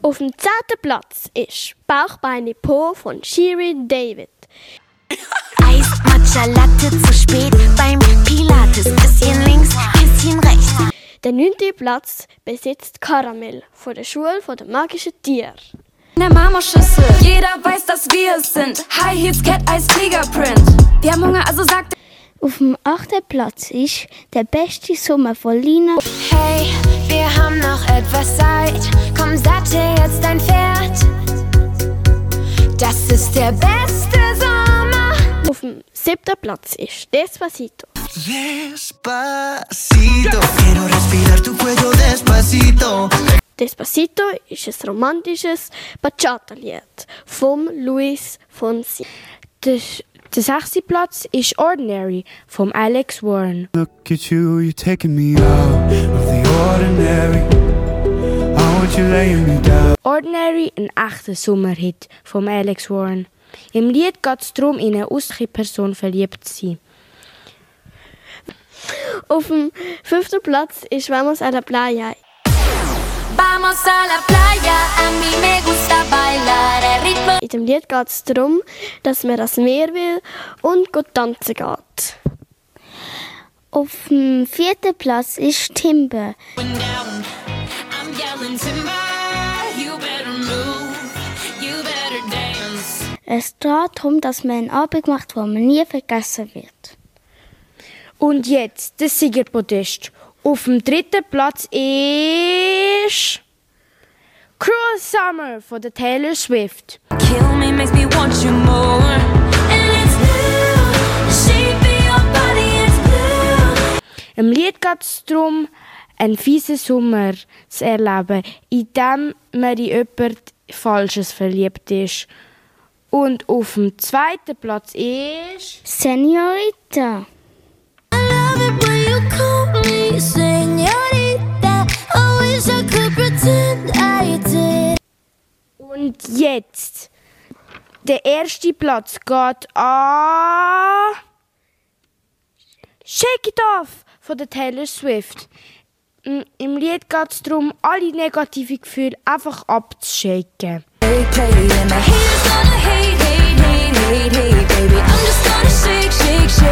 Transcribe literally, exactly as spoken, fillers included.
Auf dem zehnten Platz ist Bauch, Beine, Po von Shirin David. Eis, Matcha, Latte zu spät beim Pilates. Bisschen links, bisschen rechts. Der neunte Platz besitzt Karamell von der Schule der magischen Tiere. In der Marmorschüssel, jeder weiß, dass wir es sind. High Heels, Cat Eyes, Tiger Print. Wir haben Hunger, also sagt. Auf dem achten Platz ist der beste Sommer von Lina. Hey, wir haben noch etwas Zeit. Komm, sattel jetzt dein Pferd. Das ist der beste Sommer. Auf dem siebten Platz ist Despacito. Despacito, quiero respirar tu cuello despacito. Despacito ist ein romantisches Bachata-Lied von Luis Fonsi. Der, der sechste Platz ist Ordinary von Alex Warren. Look at you, you're taking me out of the ordinary. I want you laying me down. Ordinary, ein echter Sommerhit von Alex Warren. Im Lied geht es darum, in eine ausgewählte Person verliebt zu sein. Auf dem fünften Platz ist Vamos a la Playa. Vamos a la playa, a mí me gusta bailar el ritmo. In dem Lied geht es darum, dass man das Meer will und gut tanzen geht. Auf dem vierten Platz ist Timber. Es geht darum, dass man einen Abend macht, den man nie vergessen wird. Und jetzt das Siegerpodest. Auf dem dritten Platz ist Cruel Summer von der Taylor Swift. Kill me makes me want you more. And it's blue. The shape of your body is blue. Im Lied geht es darum, einen fiesen Sommer zu erleben, in dem man in jemand Falsches verliebt ist. Und auf dem zweiten Platz ist Senorita. I love it when you call me señorita. I wish I could pretend I did. Und jetzt der erste Platz geht an Shake It Off von der Taylor Swift. Im Lied geht es darum, alle negativen Gefühle einfach abzushaken. Hey, play and the haters gonna hate, hate, hate, hate, hate, baby. I'm just gonna shake, shake, shake.